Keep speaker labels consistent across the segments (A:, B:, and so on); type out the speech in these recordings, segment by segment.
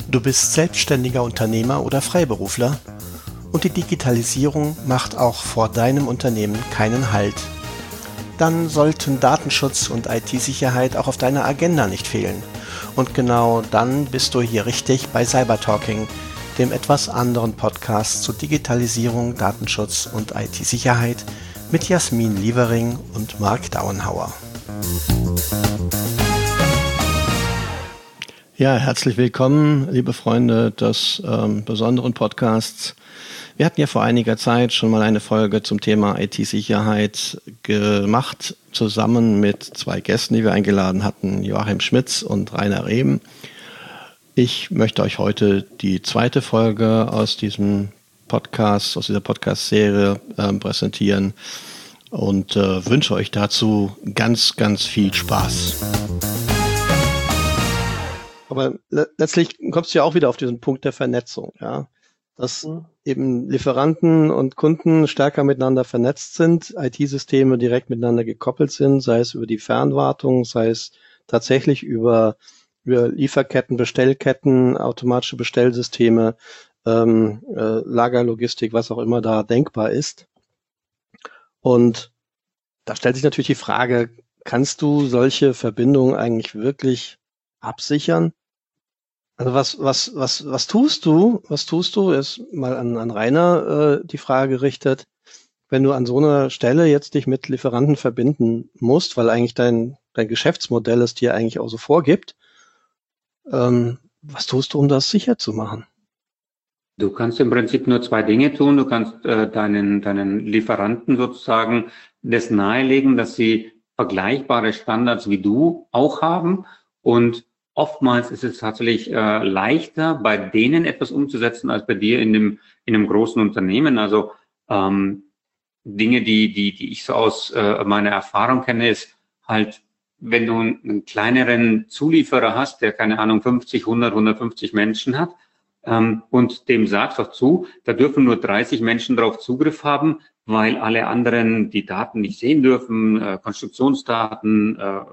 A: Du bist selbstständiger Unternehmer oder Freiberufler und die Digitalisierung macht auch vor deinem Unternehmen keinen Halt. Dann sollten Datenschutz und IT-Sicherheit auch auf deiner Agenda nicht fehlen. Und genau dann bist du hier richtig bei Cybertalking, dem etwas anderen Podcast zu Digitalisierung, Datenschutz und IT-Sicherheit mit Jasmin Lievering und Marc Dauenhauer. Ja, herzlich willkommen, liebe Freunde des besonderen Podcasts. Wir hatten ja vor einiger Zeit schon mal eine Folge zum Thema IT-Sicherheit gemacht, zusammen mit zwei Gästen, die wir eingeladen hatten, Joachim Schmitz und Rainer Rehm. Ich möchte euch heute die zweite Folge aus dieser Podcast-Serie präsentieren und wünsche euch dazu ganz, ganz viel Spaß. Aber letztlich kommst du ja auch wieder auf diesen Punkt der Vernetzung, ja, dass eben Lieferanten und Kunden stärker miteinander vernetzt sind, IT-Systeme direkt miteinander gekoppelt sind, sei es über die Fernwartung, sei es tatsächlich über Lieferketten, Bestellketten, automatische Bestellsysteme, Lagerlogistik, was auch immer da denkbar ist. Und da stellt sich natürlich die Frage, kannst du solche Verbindungen eigentlich wirklich absichern? Also was tust du? Was tust du? Ist mal an Rainer die Frage gerichtet, wenn du an so einer Stelle jetzt dich mit Lieferanten verbinden musst, weil eigentlich dein Geschäftsmodell es dir eigentlich auch so vorgibt. Was tust du, um das sicher zu machen?
B: Du kannst im Prinzip nur zwei Dinge tun. Du kannst deinen Lieferanten sozusagen das nahelegen, dass sie vergleichbare Standards wie du auch haben. Und oftmals ist es tatsächlich leichter, bei denen etwas umzusetzen, als bei dir in einem großen Unternehmen. Also Dinge, die ich so aus meiner Erfahrung kenne, ist halt, wenn du einen kleineren Zulieferer hast, der, keine Ahnung, 50, 100, 150 Menschen hat, und dem sagst auch zu, da dürfen nur 30 Menschen darauf Zugriff haben, weil alle anderen die Daten nicht sehen dürfen, Konstruktionsdaten,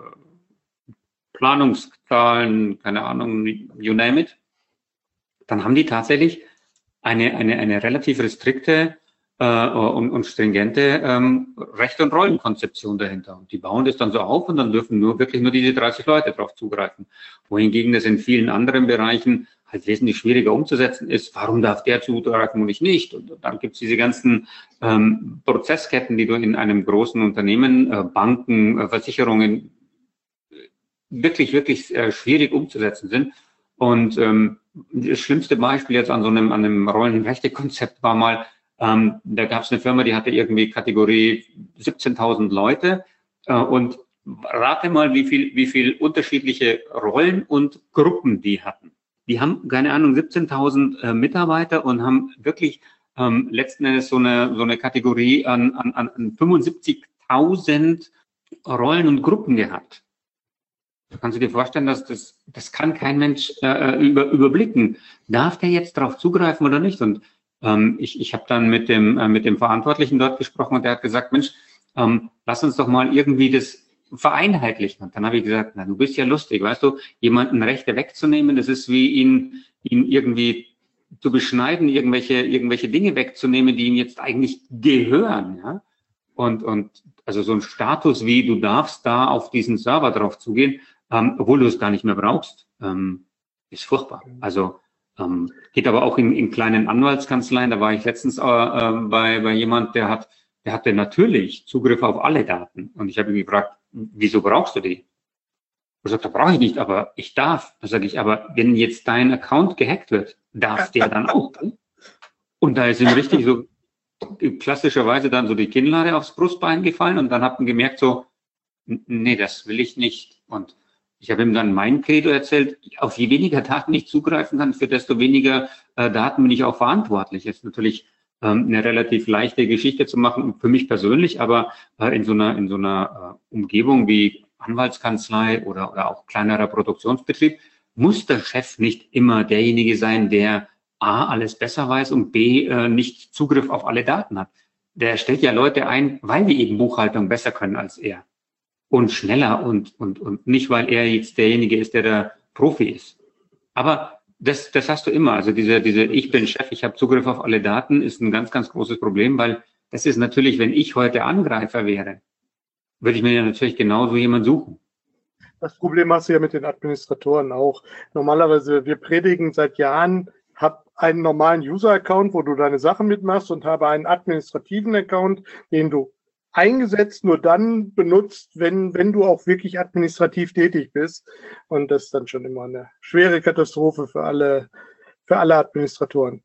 B: Planungszahlen, keine Ahnung, you name it, dann haben die tatsächlich eine relativ restrikte und stringente Rechte- und Rollenkonzeption dahinter. Und die bauen das dann so auf und dann dürfen wirklich nur diese 30 Leute darauf zugreifen. Wohingegen das in vielen anderen Bereichen halt wesentlich schwieriger umzusetzen ist. Warum darf der zugreifen und ich nicht? Und dann gibt es diese ganzen Prozessketten, die du in einem großen Unternehmen, Banken, Versicherungen, wirklich schwierig umzusetzen sind. Und das schlimmste Beispiel jetzt an einem Rollenrechte-Konzept war mal, da gab es eine Firma, die hatte irgendwie Kategorie 17.000 Leute und rate mal, wie viel unterschiedliche Rollen und Gruppen die hatten. Die haben, keine Ahnung, 17.000 Mitarbeiter und haben wirklich letzten Endes so eine Kategorie an 75.000 Rollen und Gruppen gehabt. Da kannst du dir vorstellen, dass das kann kein Mensch überblicken. Darf der jetzt darauf zugreifen oder nicht? Und ich habe dann mit dem Verantwortlichen dort gesprochen und der hat gesagt, Mensch, lass uns doch mal irgendwie das vereinheitlichen. Und dann habe ich gesagt, na, du bist ja lustig, weißt du, jemanden Rechte wegzunehmen, das ist wie ihn irgendwie zu beschneiden, irgendwelche Dinge wegzunehmen, die ihm jetzt eigentlich gehören, ja. Und also so ein Status wie, du darfst da auf diesen Server drauf zugehen, obwohl du es gar nicht mehr brauchst, ist furchtbar. Also geht aber auch in kleinen Anwaltskanzleien. Da war ich letztens bei jemand, der hatte natürlich Zugriff auf alle Daten. Und ich habe ihn gefragt, wieso brauchst du die? Er sagt, da brauche ich nicht, aber ich darf. Da sage ich, aber wenn jetzt dein Account gehackt wird, darf der dann auch? Und da ist ihm richtig so klassischerweise dann so die Kinnlade aufs Brustbein gefallen und dann hat man gemerkt so, nee, das will ich nicht. Und ich habe ihm dann mein Credo erzählt, auf je weniger Daten ich zugreifen kann, für desto weniger Daten bin ich auch verantwortlich. Ist natürlich eine relativ leichte Geschichte zu machen, für mich persönlich, aber in so einer Umgebung wie Anwaltskanzlei oder auch kleinerer Produktionsbetrieb muss der Chef nicht immer derjenige sein, der A, alles besser weiß und B, nicht Zugriff auf alle Daten hat. Der stellt ja Leute ein, weil die eben Buchhaltung besser können als er. Und schneller und nicht, weil er jetzt derjenige ist, der der Profi ist. Aber Das hast du immer. Also diese ich bin Chef, ich habe Zugriff auf alle Daten, ist ein ganz, ganz großes Problem, weil das ist natürlich, wenn ich heute Angreifer wäre, würde ich mir ja natürlich genauso jemanden suchen.
C: Das Problem hast du ja mit den Administratoren auch. Normalerweise, wir predigen seit Jahren, hab einen normalen User-Account, wo du deine Sachen mitmachst und habe einen administrativen Account, den du eingesetzt nur dann benutzt, wenn du auch wirklich administrativ tätig bist. Und das ist dann schon immer eine schwere Katastrophe für alle Administratoren.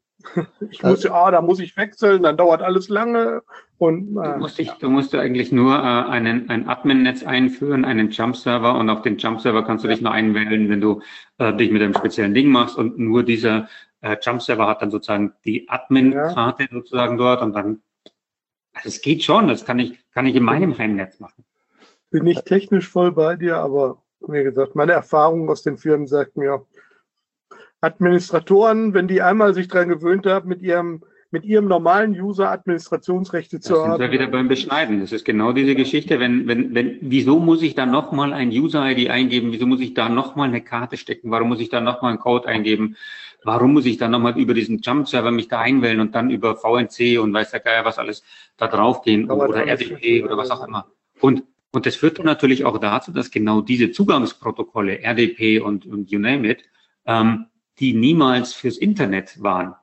C: Da muss ich wechseln, dann dauert alles lange. Und
B: du musst eigentlich nur ein Admin-Netz einführen, einen Jump-Server, und auf den Jump-Server kannst du dich nur einwählen, wenn du dich mit einem speziellen Ding machst, und nur dieser Jump-Server hat dann sozusagen die Admin-Karte sozusagen dort, und dann, also es geht schon, das kann ich in meinem Heimnetz machen.
C: Bin nicht technisch voll bei dir, aber wie gesagt, meine Erfahrung aus den Firmen sagt mir, Administratoren, wenn die einmal sich daran gewöhnt haben, mit ihrem normalen User Administrationsrechte zu haben.
B: Da sind wir wieder beim Beschneiden. Das ist genau diese Geschichte. Wieso muss ich da nochmal ein User-ID eingeben? Wieso muss ich da nochmal eine Karte stecken? Warum muss ich da nochmal einen Code eingeben? Warum muss ich da nochmal über diesen Jump-Server mich da einwählen und dann über VNC und weiß der Geier was alles da drauf gehen oder RDP oder was auch immer? Und das führt dann natürlich auch dazu, dass genau diese Zugangsprotokolle, RDP und you name it, die niemals fürs Internet waren,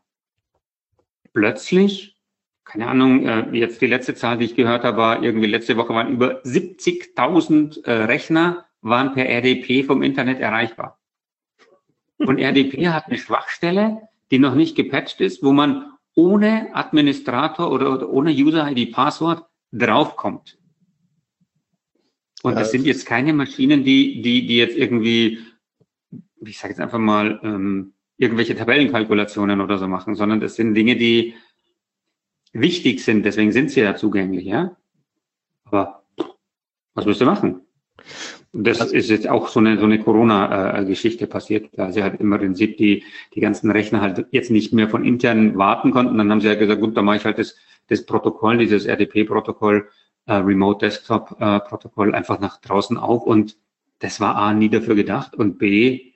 B: plötzlich, keine Ahnung, jetzt die letzte Zahl, die ich gehört habe, war irgendwie letzte Woche waren über 70.000 Rechner waren per RDP vom Internet erreichbar. Und RDP hat eine Schwachstelle, die noch nicht gepatcht ist, wo man ohne Administrator oder ohne User-ID-Passwort draufkommt. Und das sind jetzt keine Maschinen, die jetzt irgendwie, ich sage jetzt einfach mal, irgendwelche Tabellenkalkulationen oder so machen, sondern das sind Dinge, die wichtig sind, deswegen sind sie ja zugänglich, ja. Aber was willst du machen? Das ist jetzt auch so eine Corona-Geschichte passiert. Da sie halt im Prinzip die ganzen Rechner halt jetzt nicht mehr von intern warten konnten. Dann haben sie ja gesagt, gut, dann mache ich halt das Protokoll, dieses RDP-Protokoll, Remote Desktop-Protokoll einfach nach draußen auf. Und das war A, nie dafür gedacht, und B,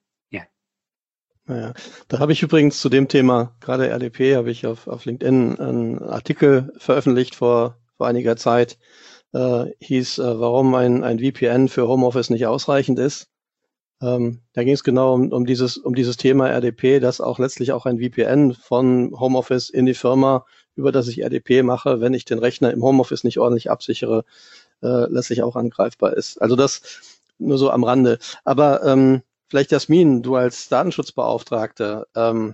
A: ja, da habe ich übrigens zu dem Thema, gerade RDP, habe ich auf LinkedIn einen Artikel veröffentlicht vor einiger Zeit, hieß, warum ein VPN für Homeoffice nicht ausreichend ist. Da ging es genau um dieses Thema RDP, dass auch letztlich auch ein VPN von Homeoffice in die Firma, über das ich RDP mache, wenn ich den Rechner im Homeoffice nicht ordentlich absichere, letztlich auch angreifbar ist. Also das nur so am Rande. Aber vielleicht, Jasmin, du als Datenschutzbeauftragte,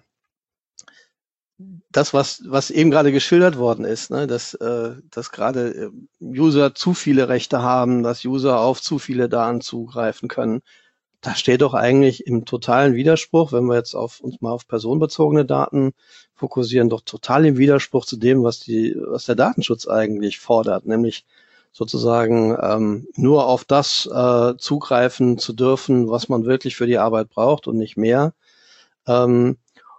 A: das, was eben gerade geschildert worden ist, ne, dass gerade User zu viele Rechte haben, dass User auf zu viele Daten zugreifen können, das steht doch eigentlich im totalen Widerspruch, wenn wir jetzt uns mal auf personenbezogene Daten fokussieren, doch total im Widerspruch zu dem, was der Datenschutz eigentlich fordert, nämlich sozusagen nur auf das zugreifen zu dürfen, was man wirklich für die Arbeit braucht und nicht mehr. Also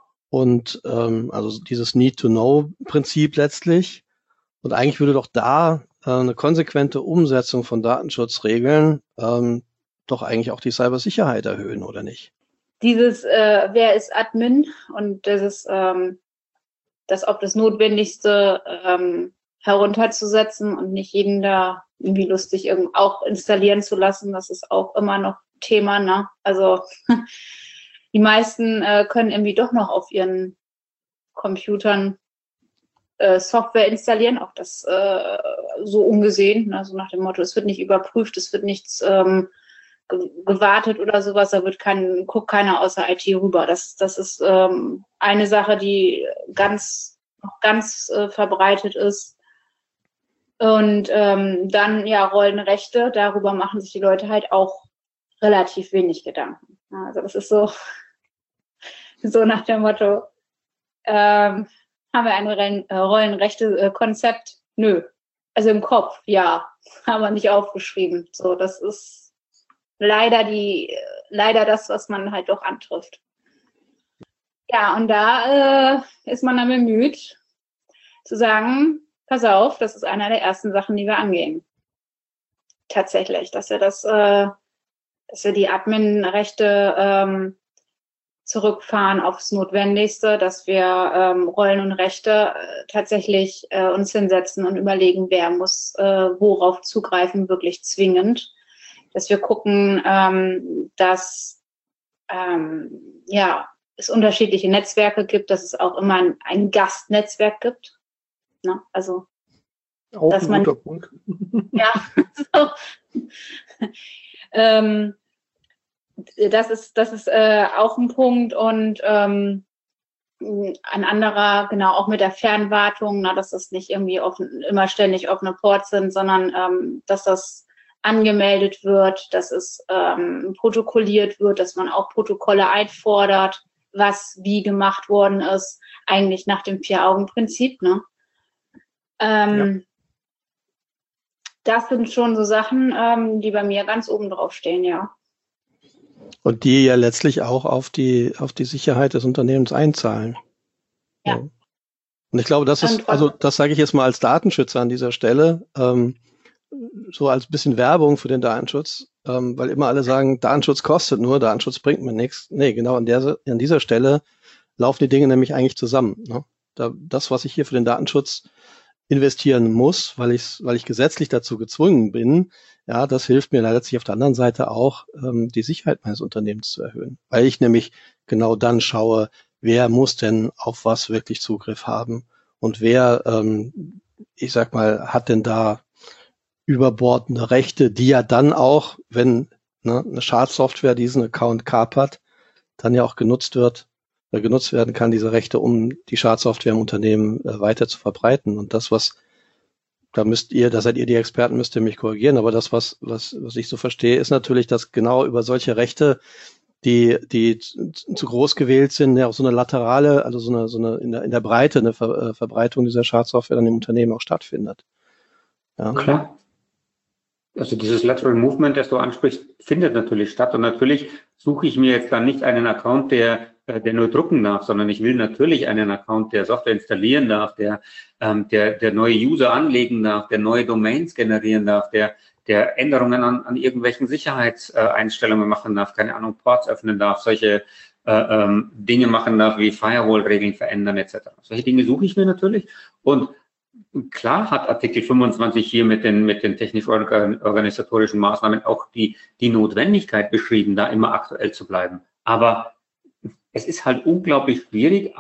A: dieses Need-to-Know-Prinzip letztlich. Und eigentlich würde doch da eine konsequente Umsetzung von Datenschutzregeln doch eigentlich auch die Cybersicherheit erhöhen, oder nicht?
D: Dieses wer ist Admin und das auf das Notwendigste herunterzusetzen und nicht jeden da irgendwie lustig auch installieren zu lassen, das ist auch immer noch Thema, ne? Also die meisten können irgendwie doch noch auf ihren Computern Software installieren, auch das so ungesehen, ne? So nach dem Motto, es wird nicht überprüft, es wird nichts gewartet oder sowas, da guckt keiner außer IT rüber. Das ist eine Sache, die ganz verbreitet ist. Und dann ja Rollenrechte, darüber machen sich die Leute halt auch relativ wenig Gedanken. Also das ist so nach dem Motto, haben wir ein Rollenrechte-Konzept? Nö. Also im Kopf, ja, haben wir nicht aufgeschrieben. So, das ist leider das, was man halt doch antrifft. Ja, und da ist man dann bemüht zu sagen, pass auf, das ist einer der ersten Sachen, die wir angehen. Tatsächlich, dass wir die Admin-Rechte zurückfahren aufs Notwendigste, dass wir Rollen und Rechte tatsächlich uns hinsetzen und überlegen, wer muss worauf zugreifen, wirklich zwingend. Dass wir gucken, dass es unterschiedliche Netzwerke gibt, dass es auch immer ein Gastnetzwerk gibt. Ne? Also
C: Auch
D: dass
C: ein guter Punkt.
D: Ja, so. Das ist auch ein Punkt und ein anderer, genau, auch mit der Fernwartung, dass das nicht irgendwie immer ständig offene Ports sind, sondern dass das angemeldet wird, dass es protokolliert wird, dass man auch Protokolle einfordert, was wie gemacht worden ist, eigentlich nach dem Vier-Augen-Prinzip. Ne? Das sind schon so Sachen, die bei mir ganz oben drauf stehen, ja.
A: Und die ja letztlich auch auf die Sicherheit des Unternehmens einzahlen.
D: Ja.
A: Und ich glaube, das ist, also das sage ich jetzt mal als Datenschützer an dieser Stelle, so als bisschen Werbung für den Datenschutz, weil immer alle sagen, Datenschutz kostet nur, Datenschutz bringt mir nichts. Nee, genau an dieser Stelle laufen die Dinge nämlich eigentlich zusammen. Ne? Das, was ich hier für den Datenschutz investieren muss, weil ich gesetzlich dazu gezwungen bin, ja, das hilft mir letztlich auf der anderen Seite auch, die Sicherheit meines Unternehmens zu erhöhen. Weil ich nämlich genau dann schaue, wer muss denn auf was wirklich Zugriff haben und wer, ich sag mal, hat denn da überbordende Rechte, die ja dann auch, wenn eine Schadsoftware diesen Account kapert, dann ja auch genutzt werden kann, diese Rechte, um die Schadsoftware im Unternehmen weiter zu verbreiten. Und das, da seid ihr die Experten, müsst ihr mich korrigieren, aber das, was ich so verstehe, ist natürlich, dass genau über solche Rechte, die zu groß gewählt sind, ja auch so eine laterale, also so eine in der Breite eine Verbreitung dieser Schadsoftware dann im Unternehmen auch stattfindet. Ja.
B: Klar. Also dieses Lateral Movement, das du ansprichst, findet natürlich statt. Und natürlich suche ich mir jetzt dann nicht einen Account, der nur drucken darf, sondern ich will natürlich einen Account, der Software installieren darf, der neue User anlegen darf, der neue Domains generieren darf, der Änderungen an irgendwelchen Sicherheitseinstellungen machen darf, keine Ahnung, Ports öffnen darf, solche Dinge machen darf, wie Firewall-Regeln verändern etc. Solche Dinge suche ich mir natürlich. Und klar hat Artikel 25 hier mit den technisch-organisatorischen Maßnahmen auch die Notwendigkeit beschrieben, da immer aktuell zu bleiben. Aber es ist halt unglaublich schwierig,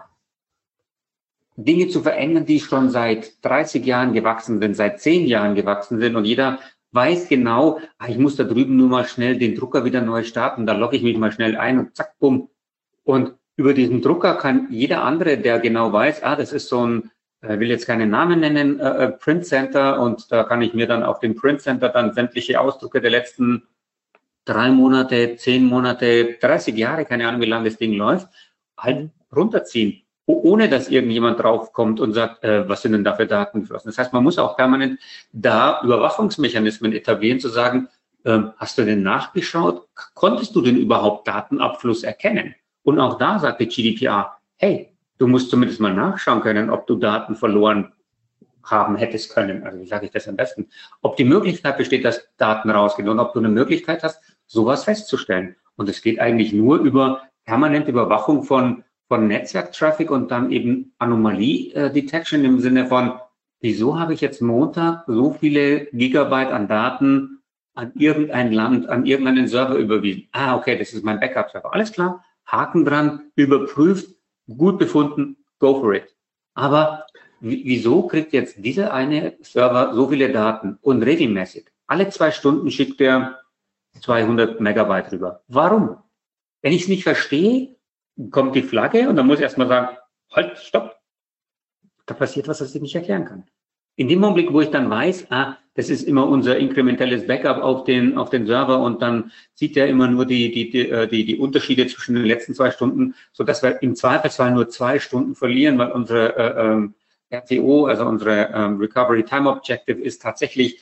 B: Dinge zu verändern, die schon seit 30 Jahren gewachsen sind, seit 10 Jahren gewachsen sind und jeder weiß genau, ich muss da drüben nur mal schnell den Drucker wieder neu starten, da logge ich mich mal schnell ein und zack, bumm. Und über diesen Drucker kann jeder andere, der genau weiß, das ist so ein, will jetzt keinen Namen nennen, Print Center und da kann ich mir dann auf dem Print Center dann sämtliche Ausdrucke der letzten 3 Monate, 10 Monate, 30 Jahre, keine Ahnung, wie lange das Ding läuft, halt runterziehen, ohne dass irgendjemand draufkommt und sagt, was sind denn da für Daten geflossen. Das heißt, man muss auch permanent da Überwachungsmechanismen etablieren, zu sagen, hast du denn nachgeschaut? Konntest du denn überhaupt Datenabfluss erkennen? Und auch da sagt die GDPR, hey, du musst zumindest mal nachschauen können, ob du Daten verloren haben hättest können. Also wie sage ich das am besten? Ob die Möglichkeit besteht, dass Daten rausgehen und ob du eine Möglichkeit hast, sowas festzustellen. Und es geht eigentlich nur über permanente Überwachung von Netzwerktraffic und dann eben Anomalie-Detection im Sinne von, wieso habe ich jetzt Montag so viele Gigabyte an Daten an irgendein Land, an irgendeinen Server überwiesen? Okay, das ist mein Backup-Server. Alles klar, Haken dran, überprüft, gut befunden, go for it. Aber wieso kriegt jetzt dieser eine Server so viele Daten und regelmäßig? Alle 2 Stunden schickt er 200 Megabyte rüber. Warum? Wenn ich es nicht verstehe, kommt die Flagge und dann muss ich erstmal sagen, halt, stopp. Da passiert was ich nicht erklären kann. In dem Augenblick, wo ich dann weiß, das ist immer unser inkrementelles Backup auf den Server und dann sieht er immer nur die Unterschiede zwischen den letzten 2 Stunden, so dass wir im Zweifelsfall nur 2 Stunden verlieren, weil unsere RTO, also unsere Recovery Time Objective ist tatsächlich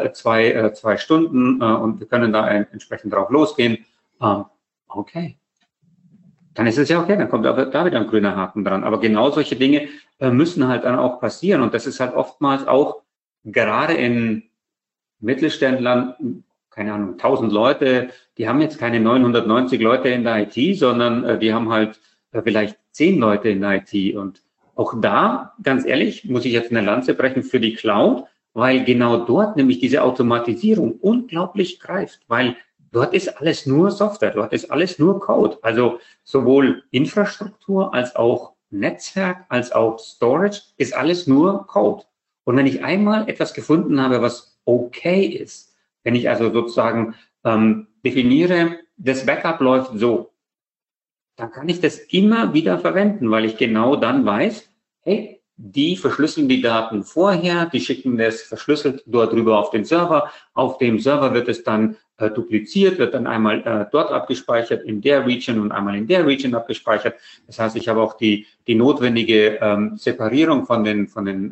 B: 2 Stunden und wir können da entsprechend drauf losgehen. Okay. Dann ist es ja okay, dann kommt da wieder ein grüner Haken dran. Aber genau solche Dinge müssen halt dann auch passieren. Und das ist halt oftmals auch gerade in Mittelständlern keine Ahnung, 1000 Leute, die haben jetzt keine 990 Leute in der IT, sondern die haben halt vielleicht 10 Leute in der IT. Und auch da, ganz ehrlich, muss ich jetzt eine Lanze brechen für die Cloud, weil genau dort nämlich diese Automatisierung unglaublich greift, weil dort ist alles nur Software, dort ist alles nur Code. Also sowohl Infrastruktur als auch Netzwerk, als auch Storage ist alles nur Code. Und wenn ich einmal etwas gefunden habe, was okay ist, wenn ich also sozusagen definiere, das Backup läuft so, dann kann ich das immer wieder verwenden, weil ich genau dann weiß, hey, die verschlüsseln die Daten vorher, die schicken das verschlüsselt dort rüber auf den Server. Auf dem Server wird es dann dupliziert, wird dann einmal dort abgespeichert in der Region und einmal in der Region abgespeichert. Das heißt, ich habe auch die notwendige Separierung von den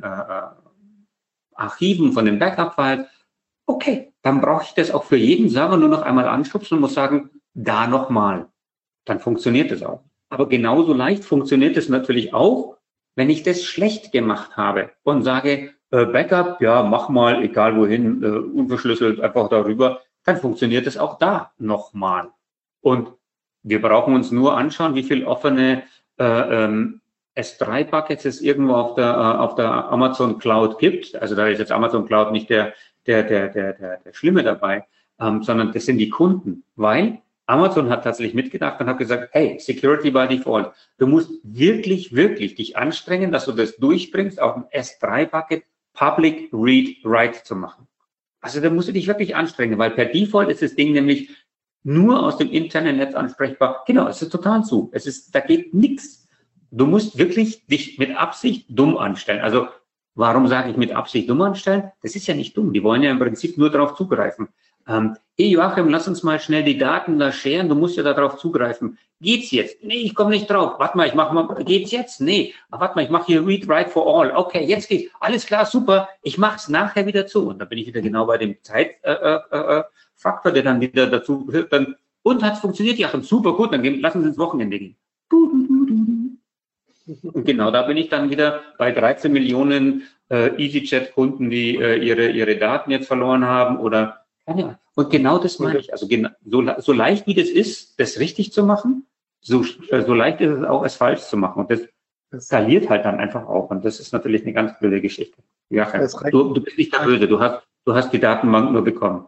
B: Archiven, von den Backup-Files. Okay, dann brauche ich das auch für jeden Server nur noch einmal anschubsen und muss sagen, da nochmal. Dann funktioniert es auch. Aber genauso leicht funktioniert es natürlich auch, wenn ich das schlecht gemacht habe und sage, Backup, ja, mach mal, egal wohin, unverschlüsselt, einfach darüber, dann funktioniert es auch da nochmal. Und wir brauchen uns nur anschauen, wie viel offene S3-Buckets es irgendwo auf der Amazon Cloud gibt. Also da ist jetzt Amazon Cloud nicht der Schlimme dabei, sondern das sind die Kunden, weil Amazon hat tatsächlich mitgedacht und hat gesagt, hey, Security by Default, du musst wirklich, wirklich dich anstrengen, dass du das durchbringst, auf dem S3-Bucket Public Read Write zu machen. Also da musst du dich wirklich anstrengen, weil per Default ist das Ding nämlich nur aus dem internen Netz ansprechbar. Genau, es ist total zu. Da geht nichts. Du musst wirklich dich mit Absicht dumm anstellen. Also warum sage ich mit Absicht dumm anstellen? Das ist ja nicht dumm. Die wollen ja im Prinzip nur darauf zugreifen. Hey Joachim, lass uns mal schnell die Daten da scheren, du musst ja darauf zugreifen. Geht's jetzt? Nee, ich komme nicht drauf. Warte mal, ich mache mal, geht's jetzt? Nee, warte mal, ich mache hier Read, Write for All. Okay, jetzt geht's. Alles klar, super. Ich mache es nachher wieder zu. Und da bin ich wieder genau bei dem Zeitfaktor, der dann wieder dazu hilft. Und hat's funktioniert, Joachim? Super, gut, dann lassen Sie ins Wochenende gehen. Und genau da bin ich dann wieder bei 13 Millionen EasyJet-Kunden, die ihre Daten jetzt verloren haben oder und genau das meine ich. Also so leicht wie das ist, das richtig zu machen, so leicht ist es auch, es falsch zu machen. Und das skaliert halt dann einfach auch. Und das ist natürlich eine ganz blöde Geschichte. Ja, du bist nicht der Böse, du hast die Datenbank nur bekommen.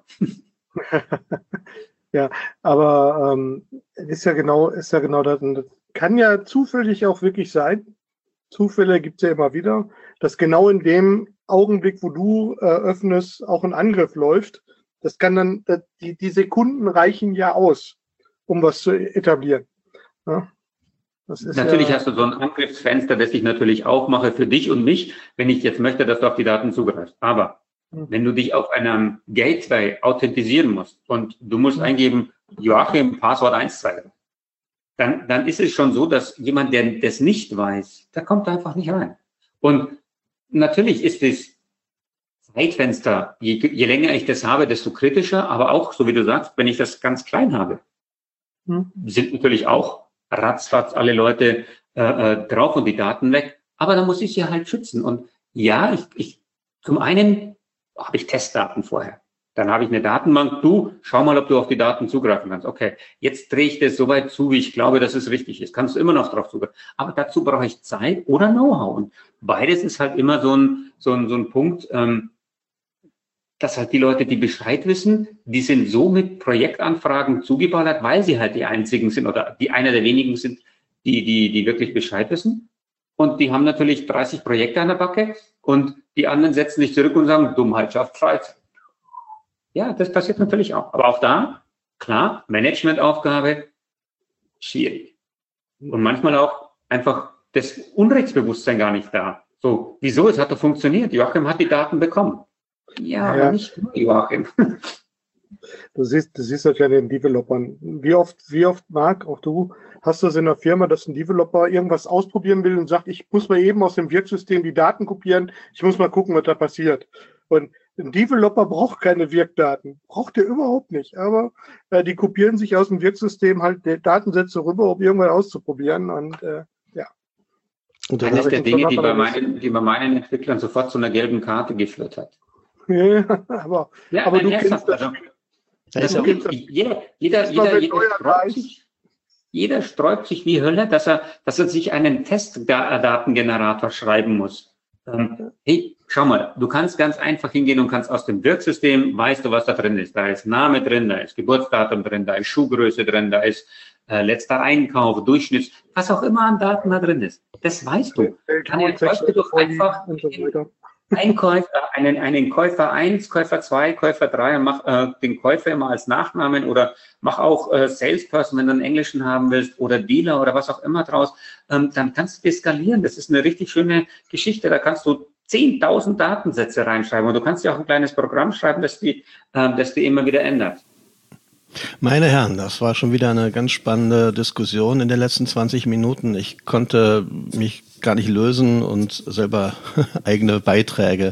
C: Ja, aber ist ja genau das. Das kann ja zufällig auch wirklich sein. Zufälle gibt es ja immer wieder, dass genau in dem Augenblick, wo du öffnest, auch ein Angriff läuft. Das kann dann, die Sekunden reichen ja aus, um was zu etablieren. Ja, das ist
B: natürlich hast du so ein Angriffsfenster, das ich natürlich aufmache für dich und mich, wenn ich jetzt möchte, dass du auf die Daten zugreifst. Aber wenn du dich auf einem Gateway authentisieren musst und du musst eingeben, Joachim, Passwort 123, dann ist es schon so, dass jemand, der das nicht weiß, der kommt einfach nicht rein. Und natürlich ist das Zeitfenster, je länger ich das habe, desto kritischer, aber auch, so wie du sagst, wenn ich das ganz klein habe, sind natürlich auch ratzfatz alle Leute drauf und die Daten weg. Aber da muss ich sie halt schützen. Und ja, zum einen habe ich Testdaten vorher. Dann habe ich eine Datenbank. Du, schau mal, ob du auf die Daten zugreifen kannst. Okay, jetzt drehe ich das so weit zu, wie ich glaube, dass es richtig ist. Kannst du immer noch drauf zugreifen. Aber dazu brauche ich Zeit oder Know-how. Und beides ist halt immer so ein Punkt, dass halt die Leute, die Bescheid wissen, die sind so mit Projektanfragen zugeballert, weil sie halt die einzigen sind oder die einer der wenigen sind, die wirklich Bescheid wissen. Und die haben natürlich 30 Projekte an der Backe und die anderen setzen sich zurück und sagen, Dummheit schafft Freizeit. Ja, das passiert natürlich auch. Aber auch da, klar, Managementaufgabe, schwierig. Und manchmal auch einfach das Unrechtsbewusstsein gar nicht da. So, wieso? Es hat doch funktioniert. Joachim hat die Daten bekommen. Ja, aber nicht nur Joachim.
C: Du siehst das ja in den Developern. Wie oft, Marc, auch du, hast du das in der Firma, dass ein Developer irgendwas ausprobieren will und sagt, ich muss mal eben aus dem Wirksystem die Daten kopieren, ich muss mal gucken, was da passiert. Und ein Developer braucht keine Wirkdaten. Braucht er überhaupt nicht. Aber die kopieren sich aus dem Wirksystem halt die Datensätze rüber, um irgendwas auszuprobieren. Und ja.
B: Und eines der Dinge, die bei meinen Entwicklern sofort zu einer gelben Karte geführt hat.
C: Ja, aber du kennst das Spiel.
B: Jeder sträubt sich wie Hölle, dass er sich einen Testdatengenerator schreiben muss. Hey, schau mal, du kannst ganz einfach hingehen und kannst aus dem Wirksystem, weißt du, was da drin ist. Da ist Name drin, da ist Geburtsdatum drin, da ist Schuhgröße drin, da ist letzter Einkauf, Durchschnitt, was auch immer an Daten da drin ist. Das weißt du. Dann erzeugst du doch einfach einen Käufer 1, Käufer 2, Käufer 3 und mach den Käufer immer als Nachnamen oder mach auch Salesperson, wenn du einen Englischen haben willst oder Dealer oder was auch immer draus. Dann kannst du das skalieren. Das ist eine richtig schöne Geschichte. Da kannst du 10.000 Datensätze reinschreiben und du kannst ja auch ein kleines Programm schreiben, das die immer wieder ändert.
A: Meine Herren, das war schon wieder eine ganz spannende Diskussion in den letzten 20 Minuten. Ich konnte mich gar nicht lösen und selber eigene Beiträge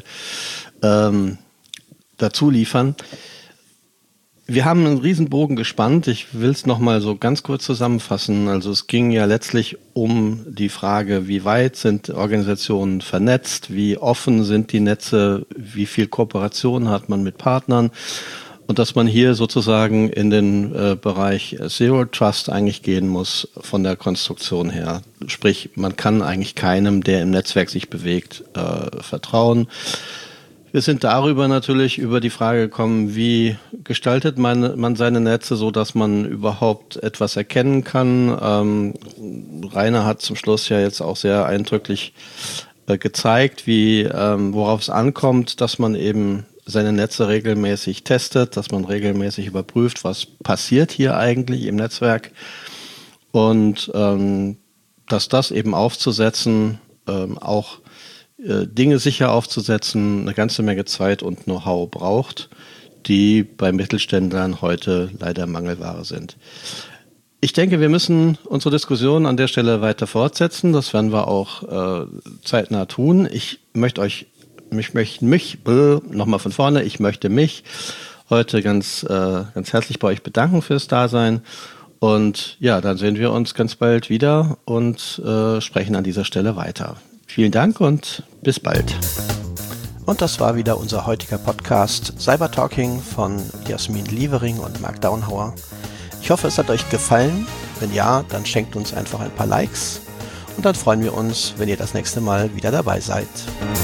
A: dazu liefern. Wir haben einen Riesenbogen gespannt. Ich will es nochmal so ganz kurz zusammenfassen. Also es ging ja letztlich um die Frage, wie weit sind Organisationen vernetzt, wie offen sind die Netze, wie viel Kooperation hat man mit Partnern. Und dass man hier sozusagen in den Bereich Zero Trust eigentlich gehen muss von der Konstruktion her. Sprich, man kann eigentlich keinem, der im Netzwerk sich bewegt, vertrauen. Wir sind darüber natürlich über die Frage gekommen, wie gestaltet man seine Netze, so dass man überhaupt etwas erkennen kann. Rainer hat zum Schluss ja jetzt auch sehr eindrücklich gezeigt, worauf es ankommt, dass man eben seine Netze regelmäßig testet, dass man regelmäßig überprüft, was passiert hier eigentlich im Netzwerk und dass das eben aufzusetzen, auch Dinge sicher aufzusetzen, eine ganze Menge Zeit und Know-how braucht, die bei Mittelständlern heute leider Mangelware sind. Ich denke, wir müssen unsere Diskussion an der Stelle weiter fortsetzen. Das werden wir auch zeitnah tun. Ich möchte mich heute ganz herzlich bei euch bedanken fürs Dasein. Und ja, dann sehen wir uns ganz bald wieder und sprechen an dieser Stelle weiter. Vielen Dank und bis bald. Und das war wieder unser heutiger Podcast Cyber Talking von Jasmin Lievering und Marc Daunhauer. Ich hoffe, es hat euch gefallen. Wenn ja, dann schenkt uns einfach ein paar Likes. Und dann freuen wir uns, wenn ihr das nächste Mal wieder dabei seid.